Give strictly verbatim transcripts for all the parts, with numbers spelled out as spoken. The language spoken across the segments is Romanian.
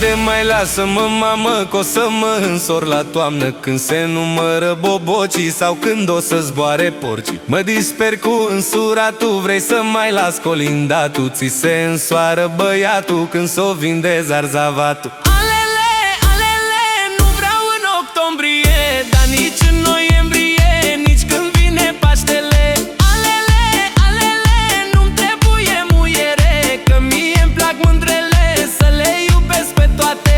Haide mai lasă-mă, mamă, că o să mă însor la toamnă, când se numără bobocii sau când o să zboare porcii. Mă disper cu însuratul, vrei să mai las colindatul, ți se însoară băiatul când s-o vinde zarzavatul. Alele, alele, nu vreau în octombrie, dar nici în noiembrie, nici când vine Paștele. Alele, alele, nu-mi trebuie muiere, că mie-mi plac mândrele, să le iubesc pe toate.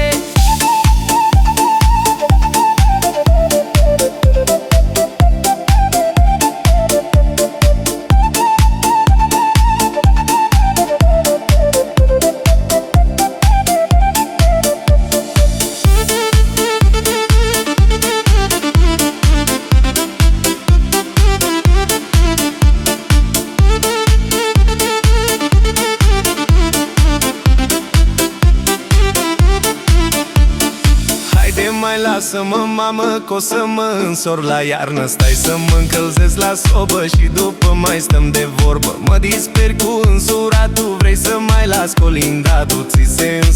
Mai lasă-mă, mamă, că o să mă însor la iarnă. Stai să mă încălzesc la sobă și după mai stăm de vorbă. Mă disper cu însuratul, vrei să mai las colindatul, ți se